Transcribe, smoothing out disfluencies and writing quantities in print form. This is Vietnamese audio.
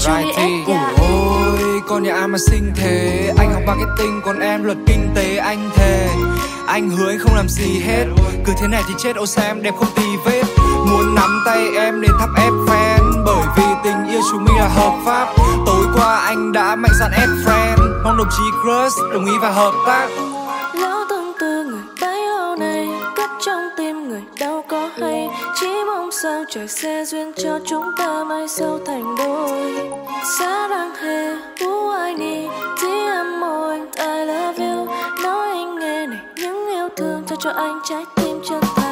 Variety. Ôi con nhà ai mà xinh thế, anh học marketing còn em luật kinh tế. Anh thề anh hứa anh không làm gì hết, cứ thế này thì chết. Ô sao em đẹp không tì vết, muốn nắm tay em để thắp Eiffel, bởi vì tình yêu chúng mình là hợp pháp. Tối qua anh đã mạnh dạn add friend, mong đồng chí crush đồng ý và hợp tác. Lỡ tương tư người bấy lâu nay cất trong tim người đâu có hay, chỉ mong sao trời sẽ duyên cho chúng ta mai sau thành đôi. Sẽ đang hề who I need, DM môi I love you, nói anh nghe này những yêu thương cho anh trái tim chân thành.